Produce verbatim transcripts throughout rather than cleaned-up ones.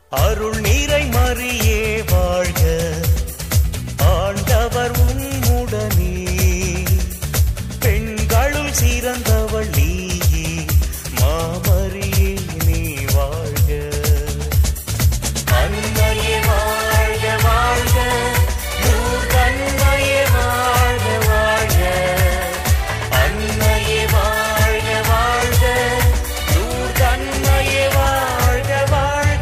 அருள் நீரை மறியே வாழ்க, ஆண்டவர் உம்முடனே, பெண்களுள் சிறந்தவள் நீயே, மாமரியே நீ வாழ்க. அன்னையே வாழ்க வாழ்க, நூற்கன்னையே வாழ்க வாழ்க, அன்னையே வாழ்க வாழ்க, நூற்கன்னையே வாழ்க வாழ்க.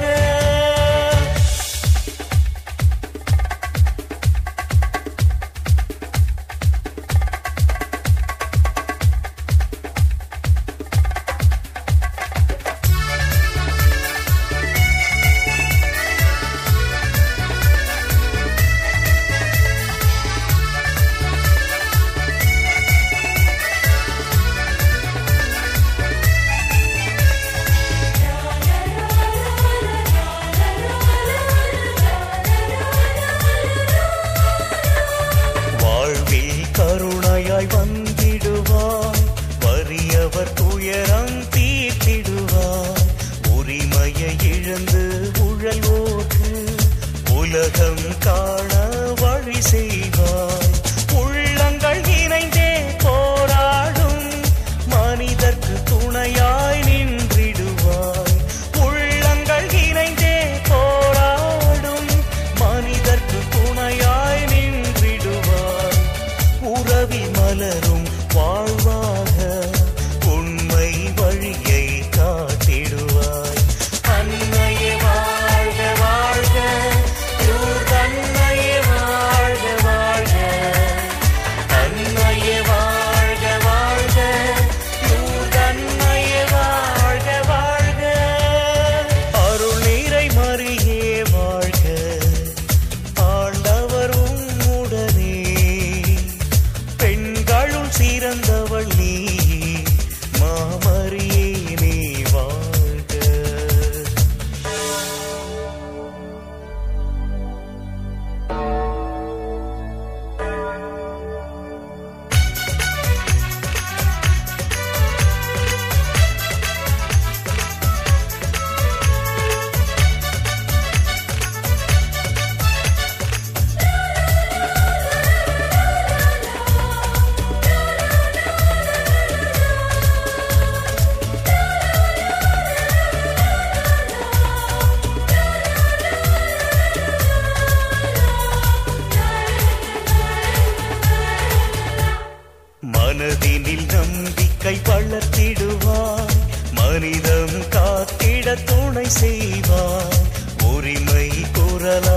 கருணையாய் வந்திடுவாய், வறியவர் துயரம் தீர்த்திடுவாய், உரிமையை இழந்து உழல்வோர்க்கு உலகம் காண வழி செய்வாய். உள்ளங்கள் இணைந்தே போராடும் மனிதர்க்கு துணையாய் நின்றிடுவாய். உள்ளங்கள் இணைந்தே போராடும் மனிதர்க்கு துணையாய் நின்றிடுவாய். உறவி மலரும் வாழ்வாக உண்மை வழியை காட்டிடுவாய். அன்னையே வாழ்க வாழ்க, நூற்கன்னையே வாழ்க வாழ்க, அன்னையே வாழ்க வாழ்க, நூற்கன்னையே வாழ்க வாழ்க. அருள் நீரை மறியே வாழ்க, ஆண்டவர் உம்முடனே, பெண்களுள் சிறந்தவள் நீ, மாமரியே நீ வாழ்க. மனதினில் நம்பிக்கை வளர்த்திடுவாய், மனிதம் காத்திட துணை செய்வாய், உரிமை குரலா